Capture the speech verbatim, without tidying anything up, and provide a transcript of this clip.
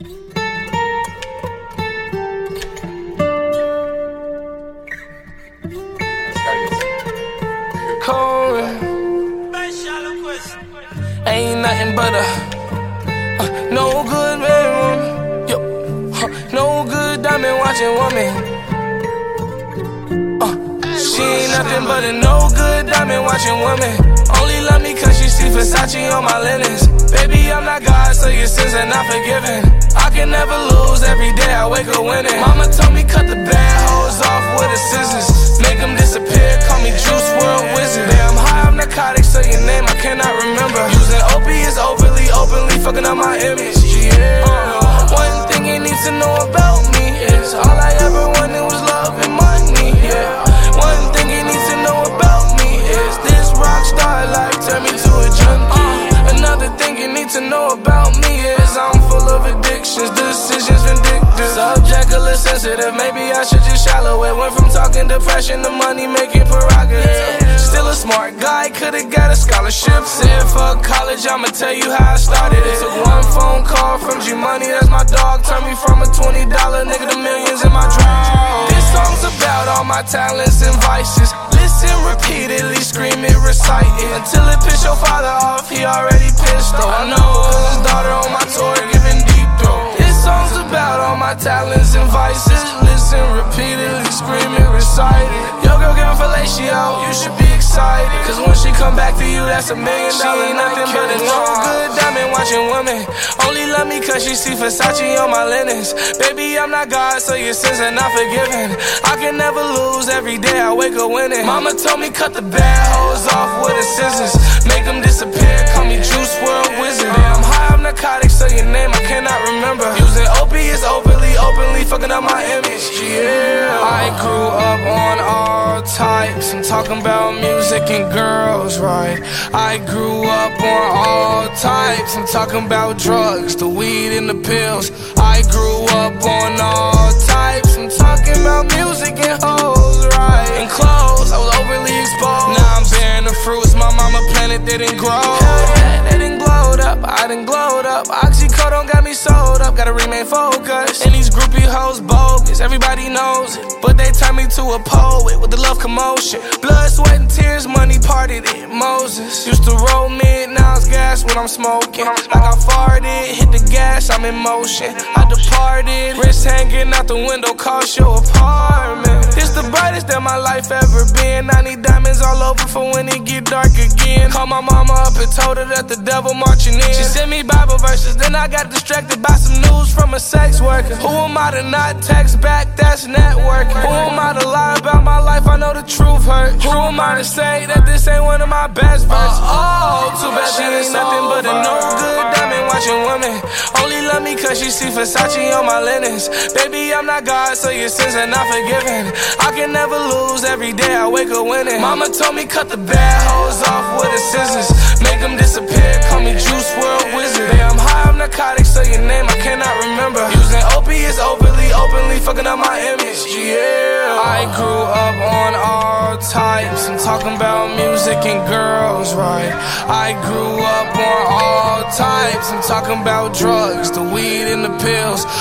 Ain't nothing but a uh, no good bedroom, yo, uh, no good diamond watching woman. Uh, she ain't nothing but a no good diamond watching woman. Only love me cause she see Versace on my linens. Baby, I'm not God, so your sins are not forgiven. I can never lose, every day I wake up winning. Mama told me cut the bad hoes off with the scissors. Make them disappear, call me Juice world Wizard. Damn high, I'm narcotics, so your name I cannot remember. Using opiates overly, openly fucking up my image, yeah. uh, One thing you need to know about me is all I ever wanted was love and money, yeah. One thing you need to know about me is this rock star life turned me to a junkie. uh, Another thing you need to know about me is I'm full of addictions, decisions vindictive. Subjectively sensitive, maybe I should just shallow it. Went from talking depression to money making prerogative. Still a smart guy, could've got a scholarship. Said fuck college, I'ma tell you how I started it. Took one phone call from G-Money, that's my dog. Turned me from a twenty dollar nigga to millions in my draw. This song's about all my talents and vices. Listen repeatedly, scream it, recite it until it piss your father off, he already pissed though. I know, cause his daughter on my tour giving deep throat. This song's about all my talents and vices. Listen repeatedly, scream it, recite it. Yo girl getting fellatio, you should be excited, cause when she come back to you, that's a million dollar. She ain't nothing but a no good diamond watching woman. Only love me cause she see Versace on my linens. Baby, I'm not God, so your sins are not forgiven. I can never lose, every day I wake up winning. Mama told me cut the bad hoes off with the scissors. Make them disappear, call me Juice world Wizard. I'm high, I'm narcotics, so your name I cannot remember. Using opiates overly, openly fucking up my image, yeah. I grew up on all types, I'm talking about music and girls, right? I grew up on all types, I'm talking about drugs, the weed and the pills. I grew up on all types, I'm talking about music and hoes, right? And clothes, I was overly exposed. Now I'm bearing the fruits my mama planted, they didn't grow. Hell yeah, they didn't glowed up, I didn't glowed up. Oxycodone got me sold up, gotta remain focused. And these groupie hoes bogus, everybody knows it, but they turned me to a poet with the love commotion. Blood, sweat, and tears, money partied it. Moses used to roll mid, now it's gas when I'm smoking. Like I farted, hit the gas, I'm in motion. I departed, wrist hanging out the window, cost your apartment. It's the brightest that my life ever been. I need diamonds all over for when it get dark again. Called my mama up and told her that the devil marching in. She sent me Bible verses, then I got distracted by some news from a sex worker. Who am I to not text back? That's networking. Who am I to lie about my life? I know the truth hurt. Who am I to say that this ain't one of my best verses? Oh, too bad she ain't nothing but a no good diamond watching woman. Only love me cause she see Versace on my linens. Baby, I'm not God, so your sins are not forgiven. I can never lose, every day I wake up winning. Mama told me cut the bad hoes off with the scissors. Make them disappear, call me Juice world Wizard. Damn high, I'm narcotics, so your name I cannot remember. Using opiates overly, openly fucking up my image, yeah. I grew up on all types, I'm talking about music and girls, right? I grew up on all types, I'm talking about drugs, the weed and the pills.